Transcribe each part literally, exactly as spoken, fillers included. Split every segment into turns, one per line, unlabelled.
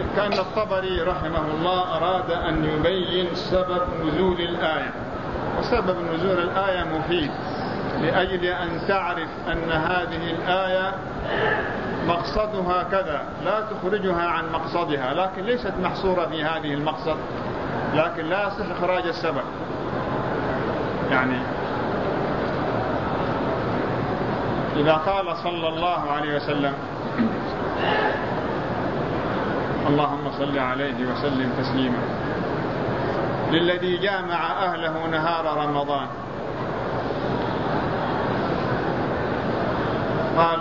كان الطبري رحمه الله أراد أن يبين سبب نزول الآية، وسبب نزول الآية مفيد لأجل أن تعرف أن هذه الآية مقصدها كذا، لا تخرجها عن مقصدها، لكن ليست محصورة في هذه المقصد، لكن لا يصح إخراج السبب. يعني إذا قال صلى الله عليه وسلم اللهم صل عليه وسلم تسليما للذي جامع أهله نهار رمضان، قال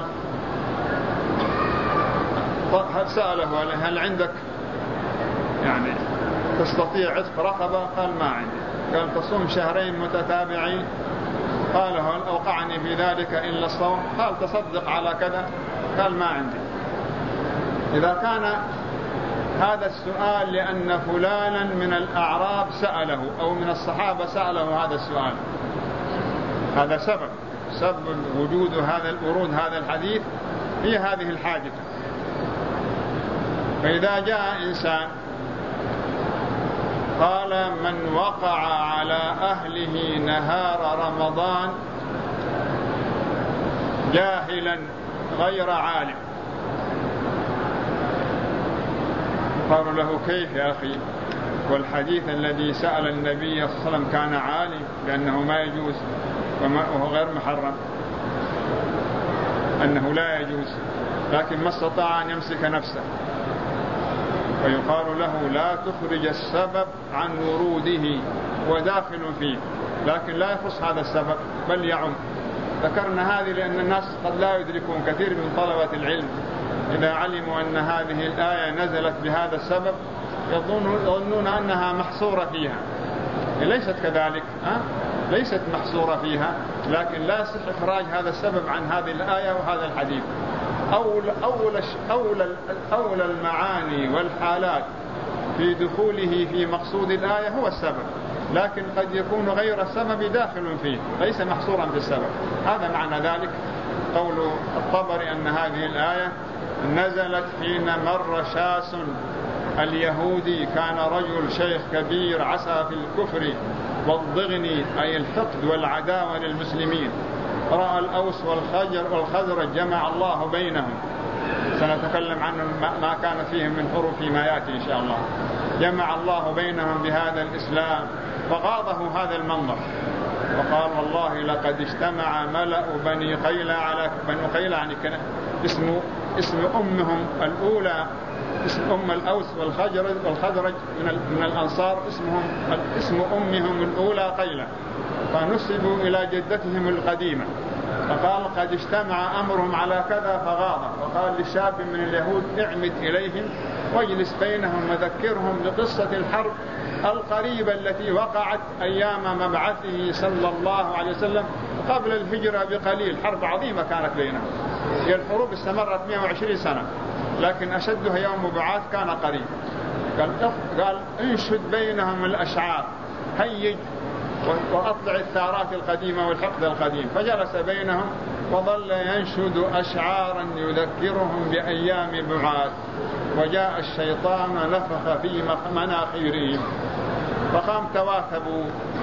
سأله هل عندك يعني تستطيع عتق رقبة؟ قال ما عندي. قال تصوم شهرين متتابعين؟ قال هل أوقعني في ذلك إلا الصوم؟ قال تصدق على كذا؟ قال ما عندي. إذا كان هذا السؤال لأن فلانا من الأعراب سأله أو من الصحابة سأله هذا السؤال، هذا سبب سبب وجود هذا الورود هذا الحديث هي هذه الحاجة. فإذا جاء إنسان قال من وقع على أهله نهار رمضان جاهلا غير عالم، قالوا له كيف يا أخي، والحديث الذي سأل النبي صلى الله عليه وسلم كان عالم لأنه ما يجوز وهو غير محرم، أنه لا يجوز، لكن ما استطاع أن يمسك نفسه، فيقال له لا تخرج السبب عن وروده وداخل فيه، لكن لا يخص هذا السبب بل يعم. ذكرنا هذه لأن الناس قد لا يدركون، كثير من طلبة العلم إذا علموا أن هذه الآية نزلت بهذا السبب يظنون أنها محصورة فيها، ليست كذلك، أه؟ ليست محصورة فيها، لكن لا يصح إخراج هذا السبب عن هذه الآية وهذا الحديث. أول, أول, أول, أول المعاني والحالات في دخوله في مقصود الآية هو السبب، لكن قد يكون غير السبب داخل فيه، ليس محصورا في السبب. هذا معنى ذلك قول الطبري أن هذه الآية نزلت حين مر شاس اليهودي، كان رجل شيخ كبير عسى في الكفر والضغن أي الحقد والعداوة للمسلمين، رأى الأوس والخزرج جمع الله بينهم، سنتكلم عن ما كان فيهم من حروف فيما يأتي إن شاء الله، جمع الله بينهم بهذا الإسلام، فغاضه هذا المنظر وقال والله لقد اجتمع ملأ بني قيلة على بني قيلة يعني كان اسم اسم أمهم الأولى، اسم أم الأوس والخزرج والخزرج من من الأنصار اسمهم اسم أمهم الأولى قيلة، فنسبوا إلى جدتهم القديمة، فقال قد اجتمع أمرهم على كذا فغاض، وقال لشاب من اليهود اعمد إليهم واجلس بينهم وذكرهم بقصة الحرب القريبة التي وقعت أيام مبعثه صلى الله عليه وسلم قبل الهجرة بقليل، حرب عظيمة كانت بينهم، هي الحروب استمرت مئة وعشرين سنة لكن أشدها يوم مبعث كان قريب. قال, قال انشد بينهم الأشعار، هيج وأطلع الثارات القديمة والحقد القديم، فجلس بينهم وظل ينشد أشعارا يذكرهم بأيام بعاث، وجاء الشيطان نفخ في مناخيرهم فقام تواثبوا،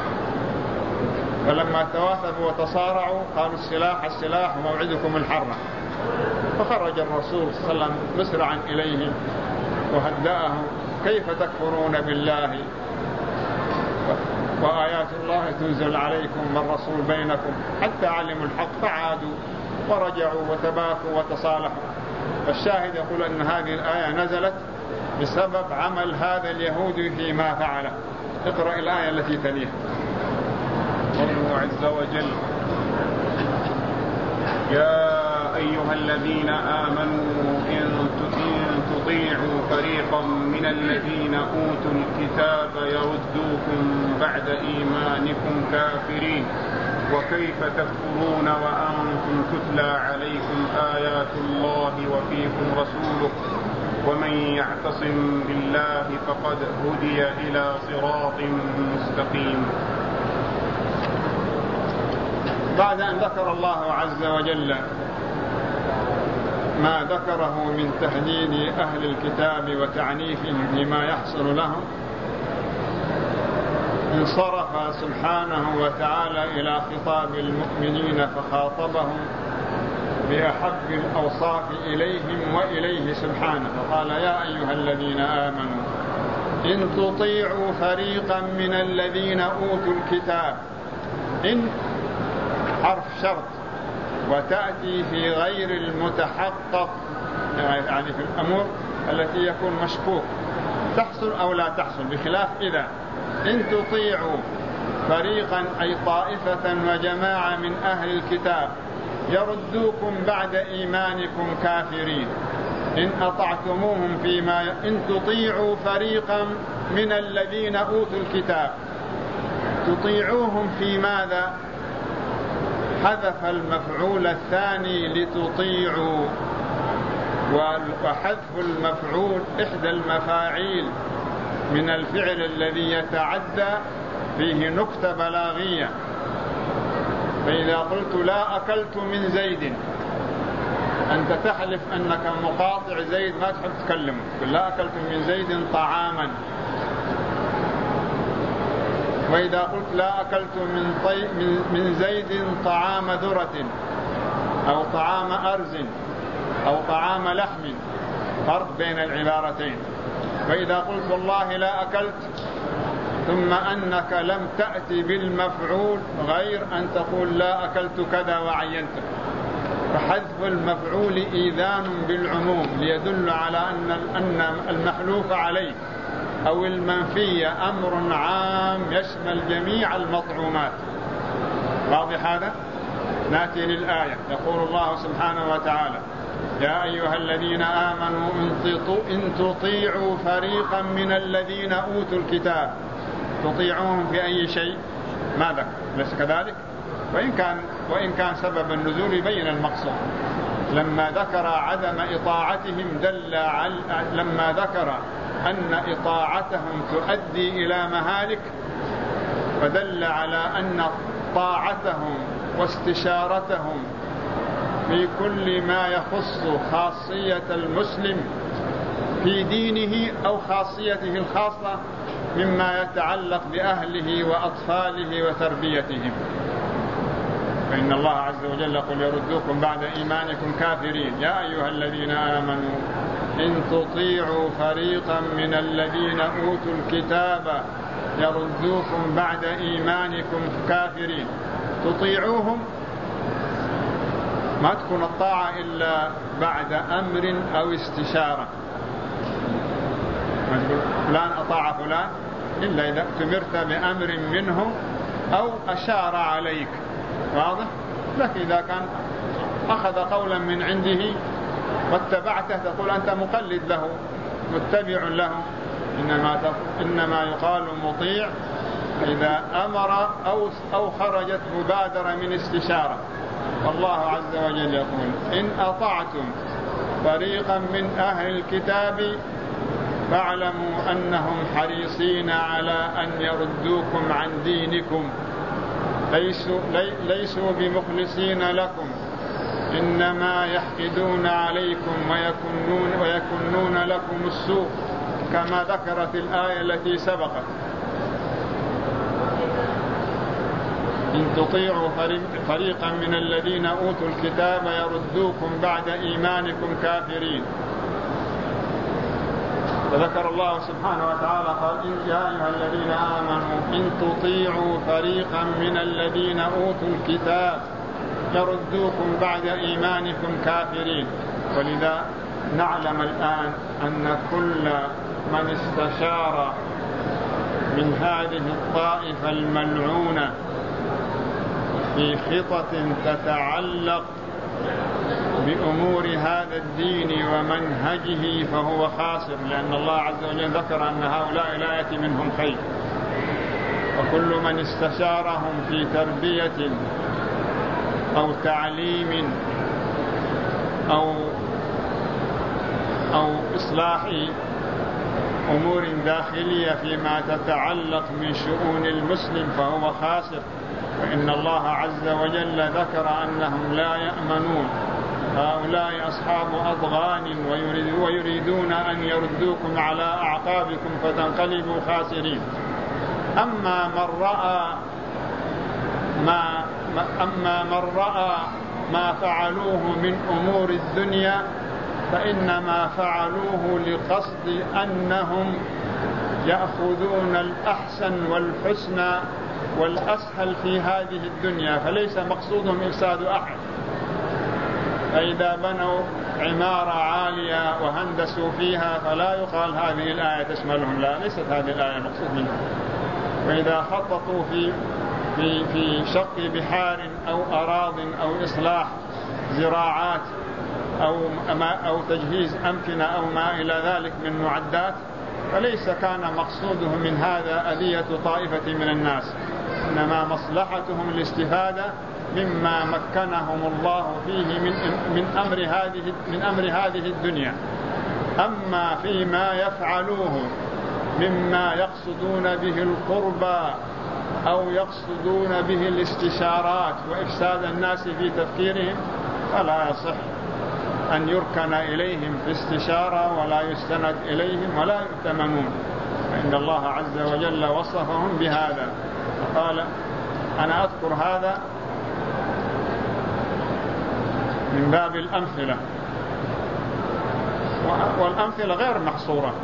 فلما تواثبوا وتصارعوا قالوا السلاح السلاح وموعدكم الحرة، فخرج الرسول صلى الله عليه وسلم مسرعا إليهم وهدأهم كيف تكفرون بالله وآيات الله تنزل عليكم والرسول بينكم، حتى علموا الحق فعادوا ورجعوا وتباكوا وتصالحوا. فالشاهد يقول أن هذه الآية نزلت بسبب عمل هذا اليهودي فيما فعله. اقرأ الآية التي تليها.
قوله عز وجل يا أيها الذين آمنوا إن تطيعوا فريقا من الذين أوتوا الكتاب يردوكم بعد إيمانكم كافرين وكيف تكفرون وأنتم تتلى عليكم آيات الله وفيكم رسوله ومن يعتصم بالله فقد هدي إلى صراط مستقيم.
بعد أن ذكر الله عز وجل ما ذكره من تهديد أهل الكتاب وتعنيفهم بما يحصل لهم، انصرف سبحانه وتعالى إلى خطاب المؤمنين فخاطبهم بأحب الأوصاف إليهم وإليه سبحانه، فقال: يا أيها الذين آمنوا إن تطيعوا فريقا من الذين أوتوا الكتاب. إن حرف شرط وتأتي في غير المتحقق، يعني في الأمور التي يكون مشكوك تحصل أو لا تحصل، بخلاف إذا. إن تطيعوا فريقا أي طائفة وجماعة من أهل الكتاب يردوكم بعد إيمانكم كافرين. إن أطعتموهم فيما ي... إن تطيعوا فريقا من الذين أوتوا الكتاب، تطيعوهم في ماذا؟ حذف المفعول الثاني لتطيعوا، وحذف المفعول إحدى المفاعيل من الفعل الذي يتعدى فيه نكتة بلاغية. فإذا قلت لا أكلت من زيد، أنت تحلف أنك مقاطع زيد، ما تحب تكلمه، لا أكلت من زيد طعاما. وإذا قلت لا أكلت من, طي... من زيد طعام ذرة أو طعام أرز أو طعام لحم، فرق بين العبارتين. وإذا قلت والله لا أكلت ثم أنك لم تأتي بالمفعول غير أن تقول لا أكلت كذا وعينته، فحذف المفعول إيذان بالعموم ليدل على أن المحلوف عليه أو المنفي أمر عام يشمل جميع المطعومات. واضح هذا؟ نأتي للآية. يقول الله سبحانه وتعالى: يا أيها الذين آمنوا إن تطيعوا فريقا من الذين أوتوا الكتاب. تطيعوهم في أي شيء؟ ماذا؟ ليس كذلك؟ وإن كان, وإن كان سبب النزول بين المقصود. لما ذكر عدم إطاعتهم دل على لما ذكر أن إطاعتهم تؤدي إلى مهالك، فدل على أن طاعتهم واستشارتهم في كل ما يخص خاصية المسلم في دينه أو خاصيته الخاصة مما يتعلق بأهله وأطفاله وتربيتهم. فإن الله عز وجل يقول: يردوكم بعد إيمانكم كافرين. يا أيها الذين آمنوا إن تطيعوا فريقا من الذين أوتوا الكتاب يردوكم بعد إيمانكم كافرين. تطيعوهم ما تكون الطاعة إلا بعد أمر أو استشارة. فلان أطاع فلان إلا إذا أتمرت بأمر منه أو أشار عليك. واضح؟ لكن إذا كان أخذ قولا من عنده واتبعته تقول أنت مقلد له متبع له. إنما, إنما يقال مطيع إذا أمر أو, أو خرجت مبادرة من استشارة. والله عز وجل يقول: إن أطعتم فريقا من أهل الكتاب فاعلموا أنهم حريصين على أن يردوكم عن دينكم، ليسوا, لي ليسوا بمخلصين لكم، إنما يحقدون عليكم ويكنون, ويكنون لكم السوء، كما ذكرت الآية التي سبقت. إن تطيعوا فريقا من الذين أوتوا الكتاب يردوكم بعد إيمانكم كافرين. فذكر الله سبحانه وتعالى قال: يا أيها الذين آمنوا إن تطيعوا فريقا من الذين أوتوا الكتاب يردوكم بعد إيمانكم كافرين. ولذا نعلم الآن أن كل من استشار من هذه الطائفة الملعونة في خطط تتعلق بأمور هذا الدين ومنهجه فهو خاسر، لأن الله عز وجل ذكر أن هؤلاء لا يأتي منهم خير. وكل من استشارهم في تربية أو تعليم أو أو إصلاح أمور داخلية فيما تتعلق من شؤون المسلم فهو خاسر. فإن الله عز وجل ذكر أنهم لا يأمنون هؤلاء أصحاب أضغان ويريدون أن يردوكم على أعقابكم فتنقلبوا خاسرين. أما من رأى ما أما من رأى ما فعلوه من أمور الدنيا فإنما فعلوه لقصد أنهم يأخذون الأحسن والحسنى والأسهل في هذه الدنيا، فليس مقصودهم إفساد أحد. فإذا بنوا عمارة عالية وهندسوا فيها فلا يقال هذه الآية تشملهم، لا، ليست هذه الآية مقصود منها. وإذا خططوا في في في شق بحار أو أراض أو إصلاح زراعات أو أو تجهيز أمكنة أو ما إلى ذلك من معدات، فليس كان مقصودهم من هذا أذية طائفة من الناس، إنما مصلحتهم الاستفادة مما مكنهم الله فيه من من أمر هذه من أمر هذه الدنيا. أما فيما يفعلوه مما يقصدون به القربى أو يقصدون به الاستشارات وإفساد الناس في تفكيرهم فلا يصح أن يركن إليهم في استشارة ولا يستند إليهم ولا يؤتمنون، فإن الله عز وجل وصفهم بهذا. قال: أنا أذكر هذا من باب الأمثلة، والأمثلة غير محصورة،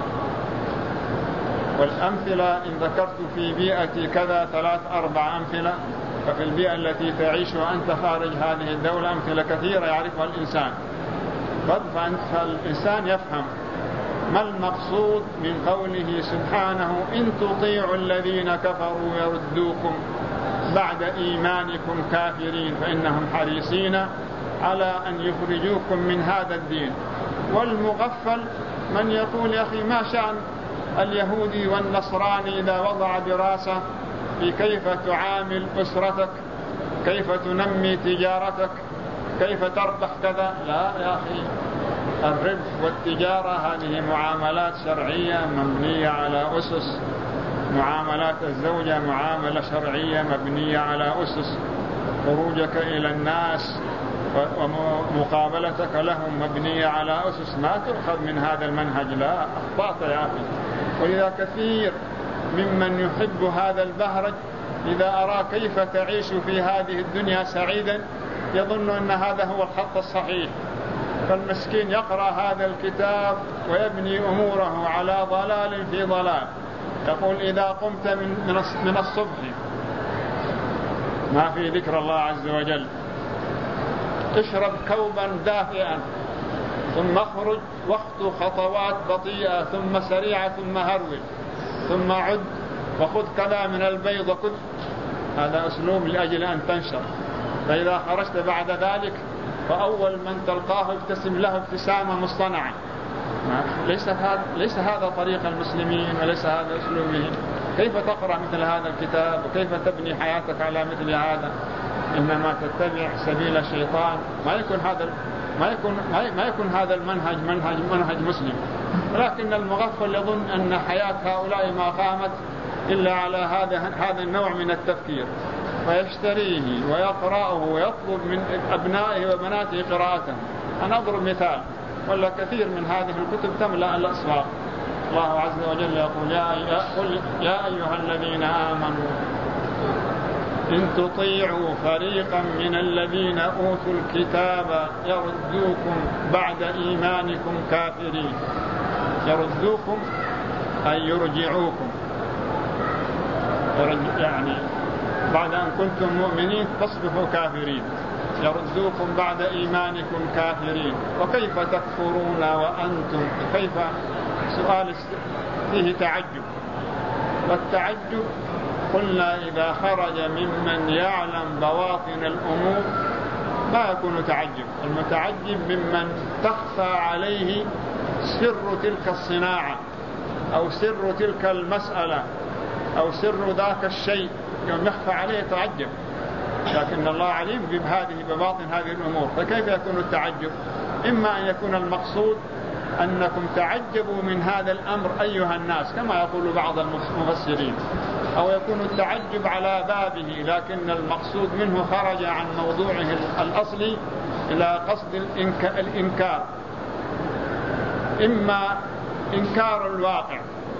والأمثلة إن ذكرت في بيئة كذا ثلاث أربع أمثلة، ففي البيئة التي تعيشها أنت خارج هذه الدولة أمثلة كثيرة يعرفها الإنسان، فالإنسان يفهم ما المقصود من قوله سبحانه: إن تطيعوا الذين كفروا يردوكم بعد إيمانكم كافرين فإنهم حريصين على أن يخرجوكم من هذا الدين. والمغفل من يقول: يا أخي ما شأن اليهودي والنصراني إذا وضع دراسة في كيف تعامل أسرتك، كيف تنمي تجارتك، كيف تربح كذا؟ لا يا أخي، الربح والتجارة هذه معاملات شرعية مبنية على أسس. معاملات الزوجة معاملة شرعية مبنية على أسس. خروجك إلى الناس ومقابلتك لهم مبنية على أسس، ما تؤخذ من هذا المنهج. لا، أخطأت يا أخي. ولذا كثير ممن يحب هذا البهرج إذا أرى كيف تعيش في هذه الدنيا سعيدا يظن أن هذا هو الخط الصحيح، فالمسكين يقرأ هذا الكتاب ويبني أموره على ضلال في ضلال. يقول: إذا قمت من من الصبح ما في ذكر الله عز وجل، اشرب كوبا دافئا، ثم اخرج وقت خطوات بطيئة ثم سريعة ثم هرول، ثم عد وخذ كذا من البيض وكذ. هذا أسلوب لأجل أن تنشر. فإذا خرجت بعد ذلك فأول من تلقاه ابتسم له ابتسامة مصطنعة. ليس هذا ليس هذا طريق المسلمين وليس هذا أسلوبهم. كيف تقرأ مثل هذا الكتاب وكيف تبني حياتك على مثل هذا؟ إنما تتبع سبيل الشيطان. ما يكون هذا ما يكون ما يكون هذا المنهج منهج منهج مسلم. ولكن المغفل يظن أن حياة هؤلاء ما قامت إلا على هذا هذا النوع من التفكير، فيشتريه ويقرأه ويطلب من أبنائه وبناته قراءته. أنا أضرب مثال، ولا كثير من هذه الكتب تملأ الأسواق. الله عز وجل يقول: يا, قل يا أيها الذين آمنوا إن تطيعوا فريقا من الذين أوتوا الكتاب يردوكم بعد إيمانكم كافرين. يردوكم أي يرجعوكم، يعني بعد أن كنتم مؤمنين تصبحوا كافرين. يردوكم بعد إيمانكم كافرين. وكيف تكفرون وأنتم؟ كيف؟ سؤال فيه تعجب، والتعجب قلنا إذا خرج ممن يعلم بواطن الأمور ما يكون تعجب. المتعجب ممن تخفى عليه سر تلك الصناعة أو سر تلك المسألة أو سر ذاك الشيء، يوم يخفى عليه تعجب. لكن الله عليم بهذه بباطن هذه الأمور، فكيف يكون التعجب؟ إما أن يكون المقصود أنكم تعجبوا من هذا الأمر أيها الناس كما يقول بعض المفسرين، أو يكون التعجب على بابه لكن المقصود منه خرج عن موضوعه الأصلي إلى قصد الإنكار، إما إنكار الواقع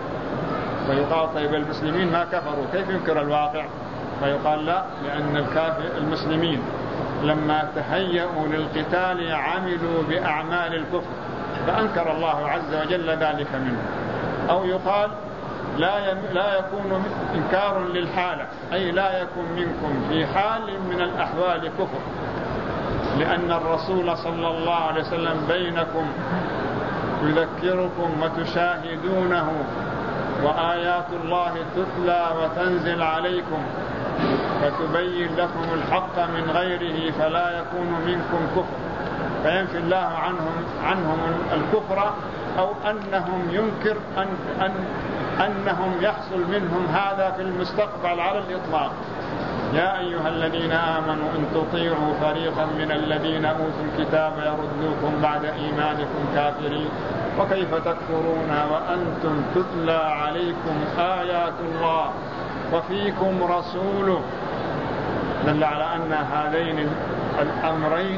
فيقال طيب المسلمين ما كفروا كيف ينكر الواقع؟ فيقال لا، لأن الكافر المسلمين لما تهيئوا للقتال عملوا بأعمال الكفر فأنكر الله عز وجل ذلك منه. أو يقال لا لا يكون إنكار للحالة، أي لا يكون منكم في حال من الأحوال كفر، لأن الرسول صلى الله عليه وسلم بينكم يذكركم وتشاهدونه وآيات الله تتلى وتنزل عليكم فتبين لكم الحق من غيره فلا يكون منكم كفر، فينفي الله عنهم عنهم الكفر أو أنهم ينكر أن أن أنهم يحصل منهم هذا في المستقبل على الإطلاق. يا أيها الذين آمنوا إن تطيعوا فريقا من الذين أوتوا الكتاب يردوكم بعد إيمانكم كافرين وكيف تكفرون وأنتم تتلى عليكم آيات الله وفيكم رسوله. دل على أن هذين الأمرين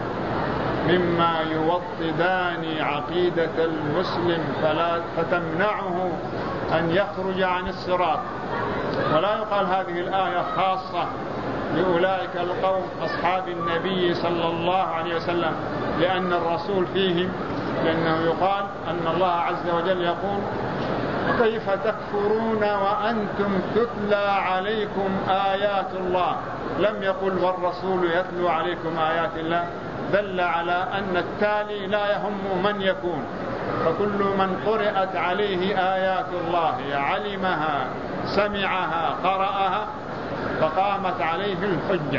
مما يوطدان عقيدة المسلم فلا فتمنعه أن يخرج عن الصراط. ولا يقال هذه الآية خاصة لأولئك القوم أصحاب النبي صلى الله عليه وسلم لأن الرسول فيهم، لأنه يقال أن الله عز وجل يقول وكيف تكفرون وأنتم تتلى عليكم آيات الله، لم يقل والرسول يتلو عليكم آيات الله، دل على أن التالي لا يهم من يكون، فكل من قرأت عليه آيات الله علمها سمعها قرأها فقامت عليه الحجة.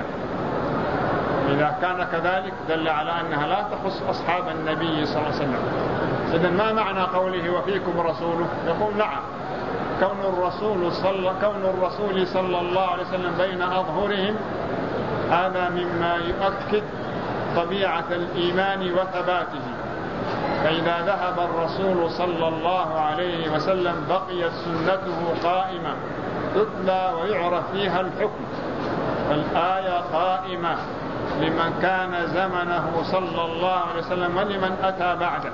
إذا كان كذلك دل على أنها لا تخص أصحاب النبي صلى الله عليه وسلم. إذن ما معنى قوله وفيكم رسوله؟ يقول نعم، كون الرسول صلى كون الرسول صلى الله عليه وسلم بين أظهرهم هذا مما يؤكد طبيعة الإيمان وثباته، فإذا ذهب الرسول صلى الله عليه وسلم بقيت سنته قائمة تتلى ويعرف فيها الحكم، فالآية قائمة لمن كان زمنه صلى الله عليه وسلم ولمن أتى بعده.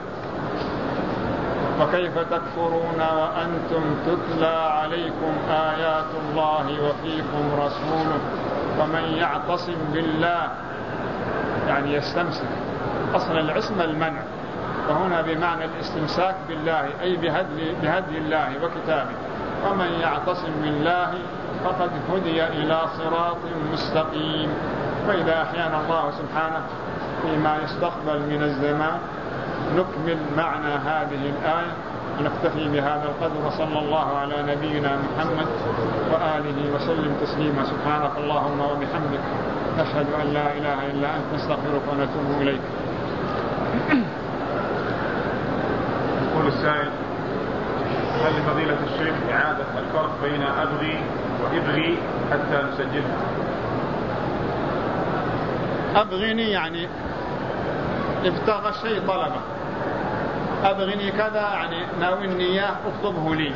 وكيف تكفرون وأنتم تتلى عليكم آيات الله وفيكم رسوله ومن يعتصم بالله يعني يستمسك، أصل العصمة المنع، وهنا بمعنى الاستمساك بالله أي بهدي, بهدي الله وكتابه، ومن يعتصم بالله فقد هدي إلى صراط مستقيم. وإذا أحيانا الله سبحانه فيما يستقبل من الزمان نكمل معنى هذه الآية ونكتفي بهذا القدر، وصلى الله على نبينا محمد وآله وسلم تسليما. سبحانك اللهم وبحمدك نشهد أن لا إله إلا أنت نستغفرك ونتوب إليك.
يقول السائل هل لفضيلة الشيخ إعادة الفرق بين أبغي وإبغي حتى نسجلها؟
أبغني يعني ابتغى الشيء طلبه، أبغني كذا يعني ناولني إياه اطلبه لي،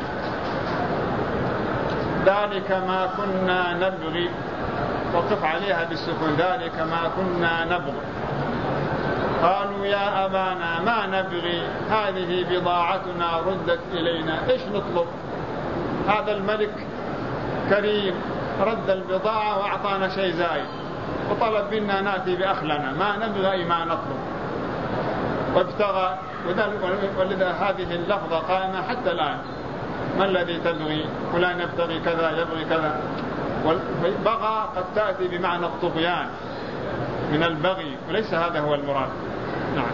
ذلك ما كنا نبغي، وقف عليها بالسكون، ذلك ما كنا نبغي. قالوا يا أبانا ما نبغي، هذه بضاعتنا ردت إلينا، إيش نطلب؟ هذا الملك كريم رد البضاعة وأعطانا شيء زايد وطلب منا نأتي بأخلنا، ما نبغي ما نطلب. وابتغى، ولذا هذه اللفظة قائمة حتى الآن، ما الذي تبغي؟ فلان يبتغي كذا يبغي كذا. والبغى قد تأتي بمعنى الطغيان من البغي، وليس هذا هو المراد. نعم.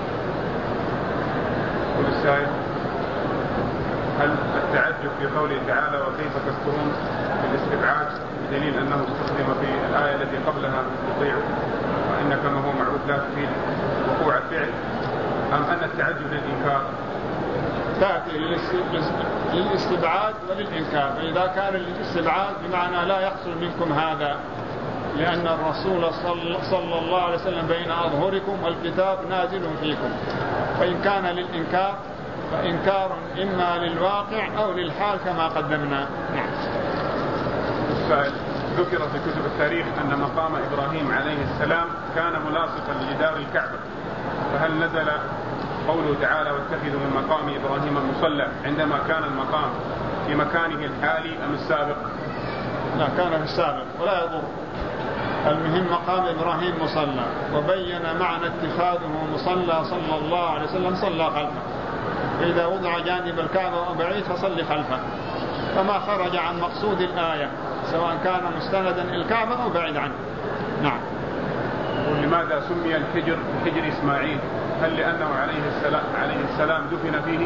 يقول السائل هل التعجب في قوله تعالى وكيف تكفرون بالاستبعاد بدليل أنه استخدم في الآية التي قبلها تطيع وإن كما هو معروف لا تفيد وقوع الفعل، أم أن التعجب للإنكار؟
تأتي للاستبعاد وللإنكار، فإذا كان للاستبعاد بمعنى لا يحصل منكم هذا، لأن الرسول صلى الله عليه وسلم بين أظهركم والكتاب نازل فيكم. فإن كان للإنكار فإنكار إما للواقع أو للحال كما قدمنا.
السائل ذكر في كتب التاريخ أن مقام إبراهيم عليه السلام كان ملاصقا لجدار الكعبة، فهل نزل قوله تعالى واتخذوا من مقام إبراهيم مصلى عندما كان المقام في مكانه الحالي أم السابق؟
لا، كان في السابق ولا يضر. المهم مقام إبراهيم مصلى، وبين معنى اتخاذه مصلى صلى الله عليه وسلم صلى خلفه، فإذا وضع جانب الكعبة أو بعيد فصلي خلفه، فما خرج عن مقصود الآية سواء كان مستندا الكعبة أو بعيد عنه. نعم.
ولماذا سمي الحجر حجر إسماعيل؟ هل لأنه عليه السلام, عليه السلام دفن فيه؟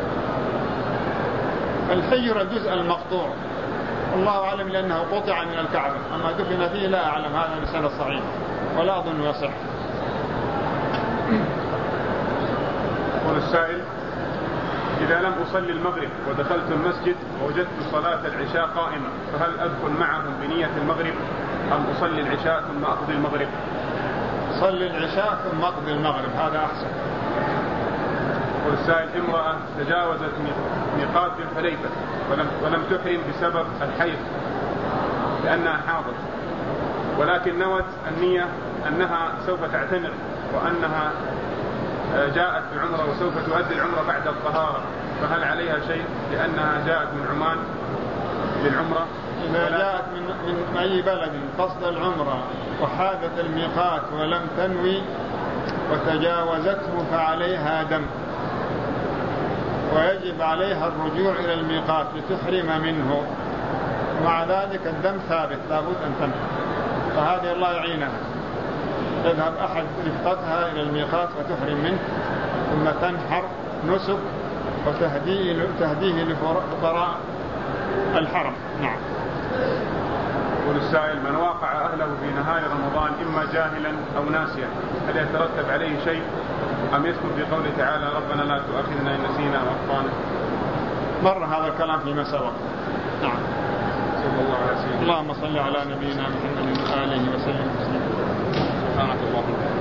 الحجر الجزء المقطوع، الله أعلم لأنه قطع من الكعبة، أما دفن فيه لا أعلم، هذا مسألة صحيح ولا أظن يصح.
يقول السائل: إذا لم أصلي المغرب ودخلت المسجد ووجدت صلاة العشاء قائمة، فهل أدخل معهم بنية المغرب أم أصلي العشاء ثم أقضي المغرب؟
صلي العشاء ثم أقضي المغرب، هذا أحسن.
يقول السائل: امرأة تجاوزت ميقات الحليفة ولم, ولم تحرم بسبب الحيض لأنها حاضر، ولكن نوت النية أنها سوف تعتمر وأنها جاءت بعمرة وسوف تؤدي العمرة بعد الطهارة، فهل عليها شيء لأنها جاءت من عمان للعمرة؟
إذا جاءت من, من أي بلد قصد العمرة وحاذت الميقات ولم تنوي وتجاوزته فعليها دم، ويجب عليها الرجوع إلى الميقات لتحرم منه، ومع ذلك الدم ثابت لابد أن تنحر، فهذه الله يعينها، تذهب أحد رفقتها إلى الميقات وتحرم منه ثم تنحر نسك وتهديه لفقراء الحرم. نعم.
يقول السائل: من واقع أهله في نهار رمضان إما جاهلا أو ناسيا، هل يترتب عليه شيء أم يسكت بقوله تعالى ربنا لا تؤاخذنا إن نسينا وأخطأنا؟
مر هذا الكلام فيما سبق. نعم.
صلى الله عليه وسلم.
اللهم صل على نبينا محمد وآله وسلم. سبحانك اللهم